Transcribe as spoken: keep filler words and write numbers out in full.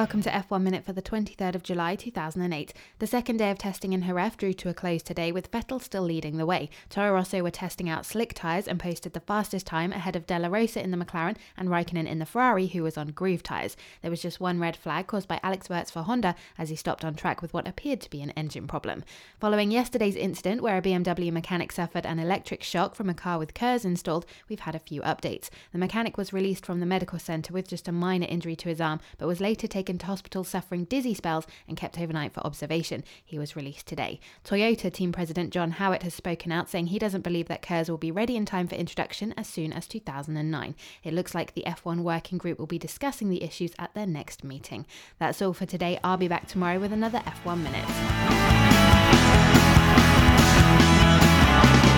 welcome to F one Minute for the twenty-third of July two thousand eight. The second day of testing in Jerez drew to a close today, with Vettel still leading the way. Toro Rosso were testing out slick tyres and posted the fastest time ahead of De La Rosa in the McLaren and Raikkonen in the Ferrari, who was on groove tyres. There was just one red flag caused by Alex Wurz for Honda as he stopped on track with what appeared to be an engine problem. Following yesterday's incident where a B M W mechanic suffered an electric shock from a car with K E R S installed, we've had a few updates. The mechanic was released from the medical centre with just a minor injury to his arm, but was later taken to hospital suffering dizzy spells and kept overnight for observation. He was released today. Toyota team president John Howett has spoken out, saying he doesn't believe that K E R S will be ready in time for introduction as soon as two thousand nine. It looks like the F one working group will be discussing the issues at their next meeting. That's all for today. I'll be back tomorrow with another F one Minute.